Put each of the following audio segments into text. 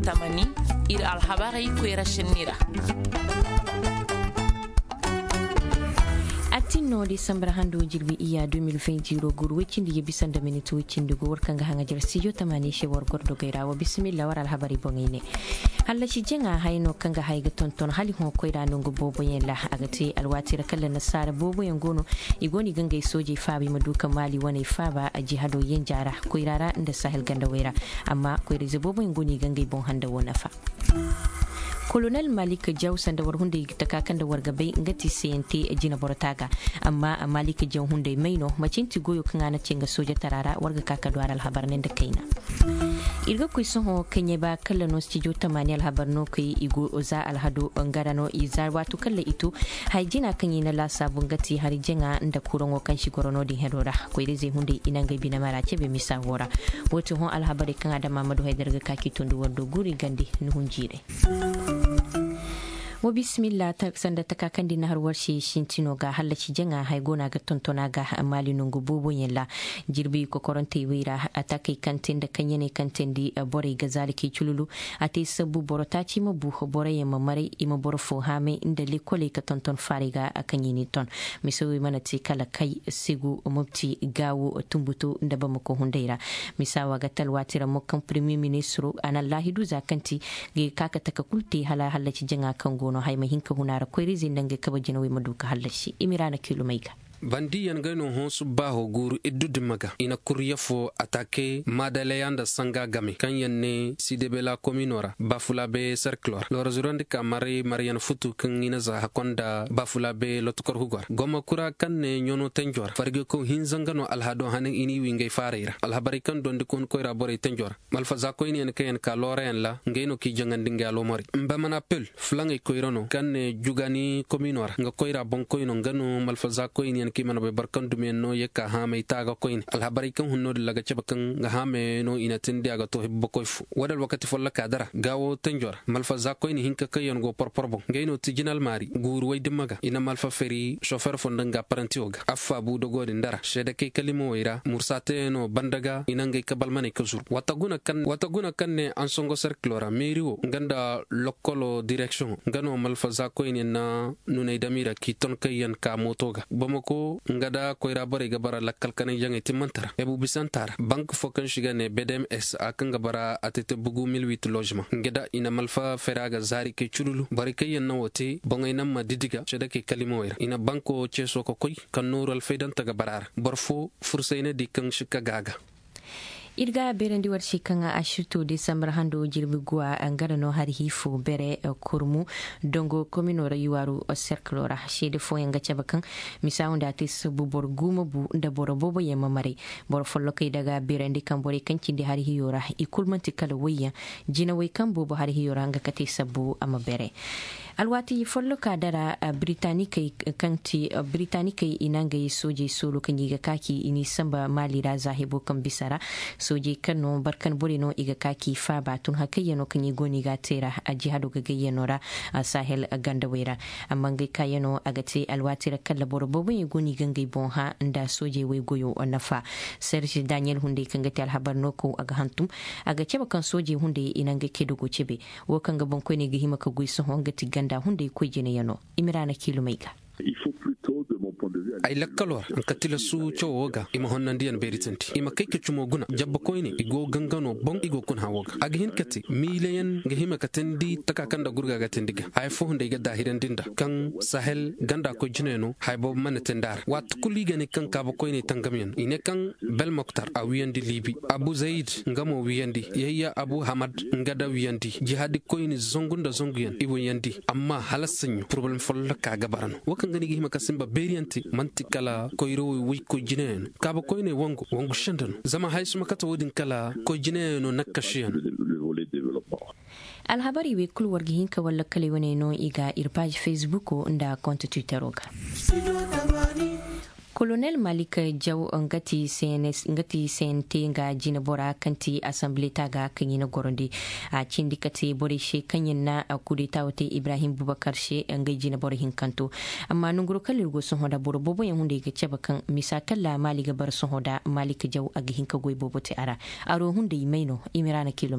tamani ir alhabari kwera shinira Atino December hando jirbi iya 2020 gur wicindi ye bisanda minute wicindi go workanga hanga jar sijo tamani she wor gordo gairawo bismillah war alhabari bongine halla shi jenga hayno kanga hayga tonton hali ho koyda nungo bobo yella agati alwatira kala nasara bobo yangono igoni ganga soje fabi maduka mali wani faba a jihado yen jara koyrara inda sahel ganda wera amma koyrize bobo yangoni ganga bon handa wona fa Colonel Malik Jaw sanda war hunde takakan da wargabai ngati CNT jina borotaga amma Malik Jaw hunde maino macinti goyo kangana cenga soja tarara warga kaka dwar alhabarnen da kaina irga kuy soho kenye ba kala no studio tamani alhabarno kai igo oza alhado ngarano izar watu kala itu haijina kanyi na la sabun gati hari jenga nda kurongo kan shi gorono din hedora ko irize hunde inanga bina mara cebe misa wora woto hon alhabari kan adama Mamadu Haidar ga kaki tondu wando guri gandi nuhunjire wa bismillah ta sanda ta kakandi na harwar shi shintino ga hallaci jenga haigona ga tontona ga amali nungu bubu yella jirbi ko koronte wira atakai kantin da kanyene kantin di bore ga zaliki chululu ate sabu borotaci mabu bore yema mare ima borfo hame inda likole ka tonton fariga akanyini ton misawi mana ti kala kai sigu mubti gawo tumbuto inda ba mako hundaira misawa ga talwatira mokkan premier ministro anallahi du zakanti ga kaka takakulti hallaci jenga kango no hay mahinka hunara koyrizi ndange kabajina we maduka halashi imirana kilomeika bandi yan gano hon su baho guru iddu maga ina kuriya fo atake madalayanda sanga game kan yanne sidebela kominora bafula be cerclor lorazurande ka mari marian futu kan ina za hakonda bafula be lotkor hugor goma kura kan ne nyono tenjor farge ko hinzangano alhado hanen ini winge fareira alhabari kan donde kon koyra bore tenjor malfa za ko ini en kayen ka loren la ngeno ki jangandinga lo mori mbamana pel flange koyrano kan ne jugani kominora nga koyra bon koyno ngano malfa za ko ini kimano be barkan dumen no yeka ha mai taga koin alhabari kan hunno laga cebakan ga ha me no ina tindi aga to hibbo koyfu wadal wakati folla kadara gawo tenjor malfa za koin hinka kayon go porporbo ngeno tijinal mari guru way dimaga ina malfa feri chauffeur fondanga parantioga affa bu dogo de ndara shede kay kalimo wayra mursate no bandaga ina ngay kabal mane kazur wataguna kan ne ansongo cerclora meriwo nganda lokolo direction ngano malfa za koin na nunay damira ki ton kayan ka motoga bamako ngada koyra bare gabara lakkal kan jangi timantara ebu bisantara bank fokan shiga ne BDMS akan gabara atete bugu 1008 logement ngada ina malfa feraga zari ke chululu bare kayen na wote bangay nam madidiga sheda ke kalimoira ina banko cheso ko koy kan nural faydan taga barar barfo fursayna dikan shika gaga irga berendi war shikanga ashirto December hando jirbi gwa angara no har hifo bere kurmu dongo kominora yuwaru cerclora shede fo yanga chabakan misaunda atis bubor guma bu nda boro bobo yema mare boro follo kay daga berendi kambore kancindi har hiyora ikulmanti kala wayya jina way kambo bo har hiyora nga kati sabu ama bere alwati follo ka dara britannique inanga soje solo kanyiga kaki ini samba mali da zahibo kan bisara soje kano barkan burino iga kaki fa batun hakayano kanyi goni ga tera a jihado gagayenora a sahel gandawera amma ngai kayano agate alwatira kala borobobo ye goni gangai bonha nda soje we goyo onafa Serge Daniel hunde kangati alhabar noko aga hantum aga ceba kan soje hunde inanga kedugo cebe wo kanga bonko ne gihima ka guiso hongati ganda hunde ko jene yano imirana kilomeika il faut plutôt de mon point de vue ay lakkalor an katila su chowoga ima honnandiyan beritanti ima kayke chumo guna jabba koyne igo gangano bon igo kun hawoga ag hin kati mileyan ga hima katendi taka kanda gurga ga tendiga ay fo hunde ga dahiran dinda kan sahel ganda ko jineno hay bo man tendar wat kuliga ne kan kaba koyne tangamiyan ine kan bel moktar a wiyandi libi abu zaid ngamo wiyandi yayya abu hamad ngada wiyandi jihadi koyne zongunda zonguyan ibo yandi amma halassanyo problem folla ka gabarano wakan gani gihima kasimba beriyanti mantikala koyro wi ko jineno kaba koyne wangu shandano zama haysuma kata wodin kala ko jineno nakashiyan alhabari we kulwar gihinka walla kale wane no iga irpage Facebook nda konto Twitter oga Colonel Malik Jaw ngati CNT nga jina bora kanti assembly taga kanyina gorondi a cindikati bore she kanyin na kudeta wote Ibrahim Bubakar she nga jina bora hinkanto amma nunguru kalirgo son hoda boro bobo yan hunde ga ceba kan misakalla Malik bar son hoda Malik Jaw agi hinka goy bobo te ara aro hunde imaino imirana kilometer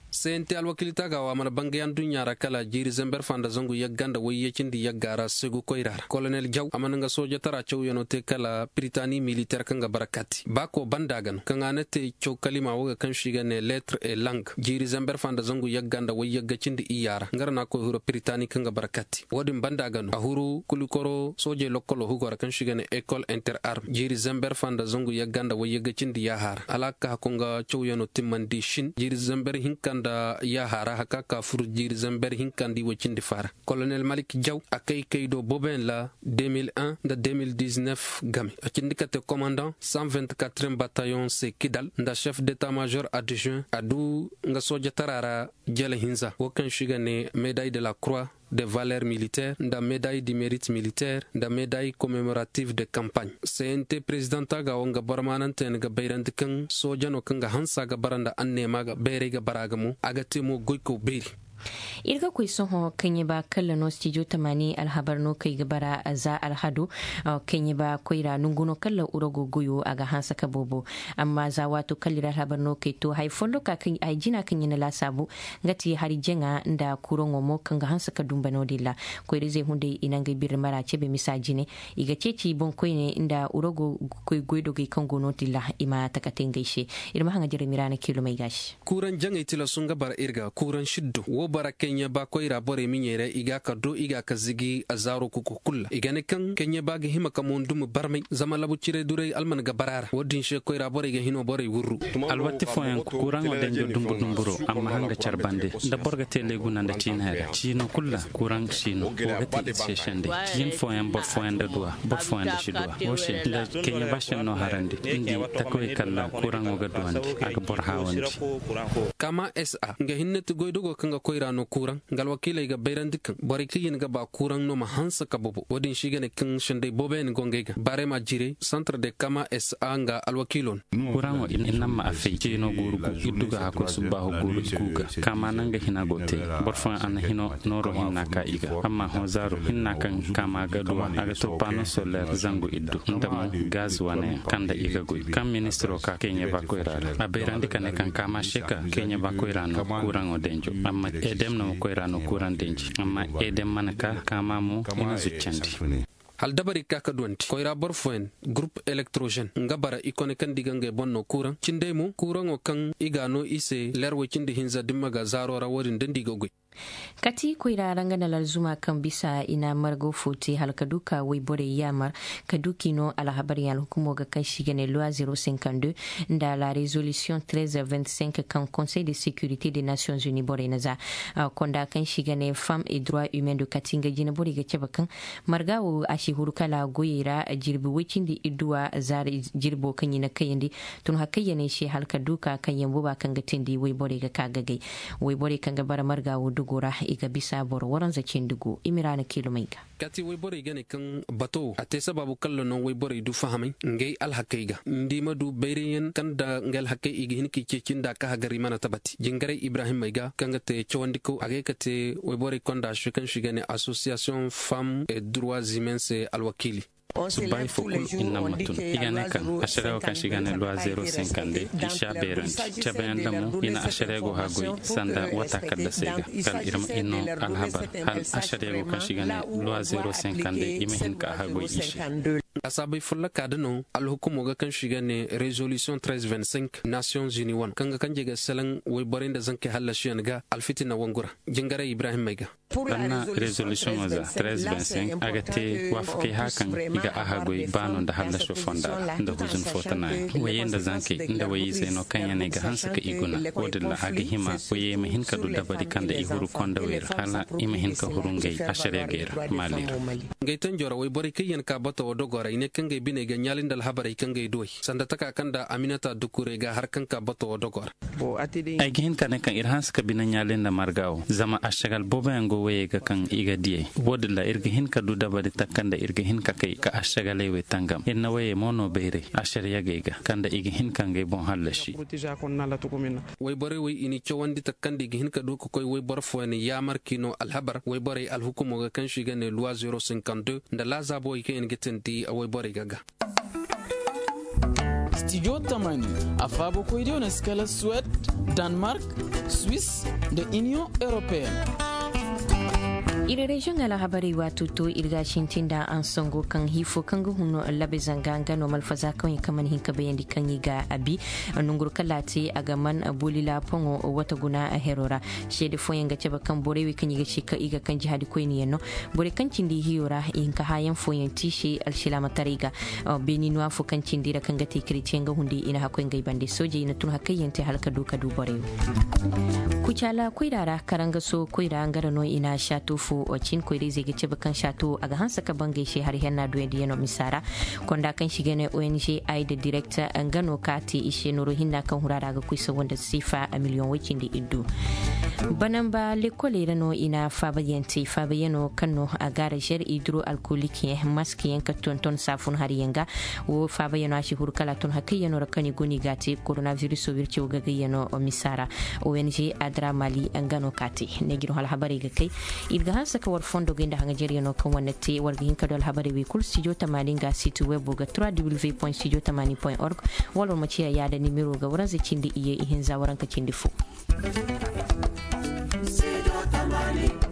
sente alwakilita ga wa mana bangayan dunyara kala jiri zember fanda zangu yagganda way yekindi yaggara segu koirar colonel jaw amananga soja tara chow yonote kala britani militaire kanga barakati bako bandagan kanga nete chow kalima waga kan shigane lettre et langue jiri zember fanda zangu yagganda way yaggacindi iyara ngarna ko huro britani kanga barakati wodin bandagan ahuru kulikoro soje lokolo hugora kan shigane école inter arme jiri zember fanda zangu yagganda way yaggacindi yahar alaka hakonga chow yonote mandi shin jiri zember hinkanda ya hara haka ka fur jiri zamber hinkandi wacindi fara colonel Malik Diaw akay kaydo boben la 2001 da 2019 gami akindi kate commandant 124e bataillon se Kidal nda chef d'état-major adjoint adu nga soja tarara jele hinza wokan shigane médaille de la croix de valeurs militaires, da médaille du mérite militaire, da médaille commémorative de campagne. CNT présidenta ga onga barmananten ga bayrandikan sojano kanga hansa ga baranda annema ga bere ga baragamu agatemo goyko beri. Irga kwai soho kanye ba kalla no studio tamani alhabar no kai gabara za alhadu kanye ba koira nunguno kalla urogo goyo aga hansa kabobo amma za wato kallira alhabar no kai to hay fondo ka kan ay jina kanye na lasabu ngati hari jenga nda kurongo mo kanga hansa ka dumba no dilla koire ze hunde inanga bir mara chebe misajine iga ceci bon koine nda urogo koy goydo gi kango no dilla ima takatenga ishe irma hanga jere mirana kilo mai gashi kuran janga itila sunga bar irga kuran shiddo bara Kenya ba koira bore minyere iga ka do iga ka zigi azaro kuku kulla igane kan Kenya ba ga hima kamondum barmai zama labu cire dure alman ga barara wodin she koira bore ga hino bore wurru alwatti foyan kuran oden jo dumburo amma hanga charbande da borga tele guna da tinara chino kulla kuran chino wogati sheshande yin foyan bor foyan da duwa bor foyan da shidwa woshe da Kenya ba shen no harande indi takoy kala kuran woga duwande aga bor hawandi kama SA nga hinnatu goydugo kanga koira no kuran gal wakila ga bayrandikan bari kiyin ga ba kuran no ma hansa kabobo wadin shigane kan shande boben gongega bare ma jire centre de kama SA nga alwakilon kuran o inna ma afi chino guru iduga hako subaho guru kuga kama nanga hina gote borfa an hino noro hinna ka iga amma hozaru hinna kan kama ga duwa aga to pano solaire zangu iddu ndamo gaz wane kanda iga go kam ministro ka Kenya ba koira a bayrandikane kan kama sheka Kenya ba koira no kuran o denjo amma edem no koirano kuran denji amma edem manaka kamamu ina zuccandi hal dabari kaka duwanti koira borfoen groupe électrogène ngabara ikone kan digange bonno kuran cindemu kuran o kan igano ise lerwo cindi hinza dimmaga zarora worin dendigo goy kati koira rangana lalzuma kan bisa ina margo foti halkaduka wai bore yamar kaduki no alhabari al hukumo ga kan shigane loi 052 da la résolution 1325 kan conseil de sécurité des nations unies bore naza konda kan shigane femme et droits humains de katinga jina bore ga cebakan margawo ashi hurkala goyira jirbi wicindi idua zari jirbo kan yina kayindi tun hakayane shi halkaduka kan yambo ba kan gatindi wai bore ga kagagai wai bore kan ga bara margawo gora iga bisa boro waran zakin dugu imirana kilomaiga kati way bore gane kan bato ate sababu kallo non way bore du fahamai ngay al hakaiga ndi madu bayriyen kan da ngal hakai igi hinki cecin da ka hagari mana tabati jingare Ibrahim maiga kanga te chawandiko age kate way bore konda shukan shigane association femmes et droits humains alwakili subai fukul inna matun igane kan asharego kan shigane loi 050 isha beranti chabenda mu ina asharego hagoi sanda wata kadda sega kal irma inno alhabar hal asharego kan shigane loi 050 imehin ka hagoi isha asabai fulla kadano alhukumo ga kan shigane résolution 1325 Nations Unies wan kanga kan jega salan way borinda zanke halashiyan ga alfitina wangura jingare Ibrahim maiga anna résolution waza 1325 agate wafke hakan iga ahagoi bano da halasho fonda da huzun fotana wayenda zanke inda wayi zeno kanya ne ga hansa ka iguna wodilla aga hima waye mahin ka do dabari kanda ihuru konda wera hala imahin ka hurungai ashare gera malir ngaitan jora way bori kiyen ka bato dogora ine kangay bine ga nyalin dal habari kangay doy sanda taka kanda Aminata Dukure ga harkan ka bato dogora ay gihin kan kan irhans ka bina nyalin da margaw zama ashagal bobango waye ga kan iga die wodilla irga hin ka do dabari takanda irga hin ka kai ka ashagale we tangam inna waye mono beire ashar yagega kanda igi hin kange bon halashi way bore way ini chawandi takandi igi hin ka do ko koy way bor foni yamar kino alhabar way bore al hukumo ga kan shigane loi 052 nda la zabo ike en getenti way bore gaga Studio Tamani a fabo koidio na skala Suède, Danemark, Suisse da Union Européenne. ire region ala habari wato to irga shintinda an songo kan hifo kan huno labe zanga no malfaza kan kaman hinka bayandi kan yiga abi nungur kalati aga man bolila pongo wata guna a herora shede foyen ga kan borewi kan yiga shika iga kan jihadi koyni yeno bore kan cindi hiyora inka hayan foyen tishi alshilama tariga beni no afu kan cindira kan gati kritienga hundi ina hakoy ngai bande soje ina tun hakayente halka duka du borewi kuchala koirara karanga so koira ngara no ina shatufu ocin koire zai gice bakan shato a ga hansa ka bange shi har yana duwe da yano misara konda kan shige ne ONG ai da director an gano kati ishe noro hinna kan hurara ga kuisa wanda sifa a miliyon wakin da iddu banan ba lekole rano ina fabayano kanno a gara jar hydro alcoholic maski yanka tonton safun har yanga wo fabayano shi hurkala ton hakiyano rakani goni gati coronavirus wirce ga gayano misara ONG adra mali an gano kati ne giro hal habari ga kai idga hansa ka war fondo ginda hanga jeriano kan wannati warga hinka dol habari wi kul studio tamaninga site web ga www.studiotamani.org wala maciya ya da nimero ga wurin zai cindi iye ihin zawaran ka cindi fu. Studio Tamani.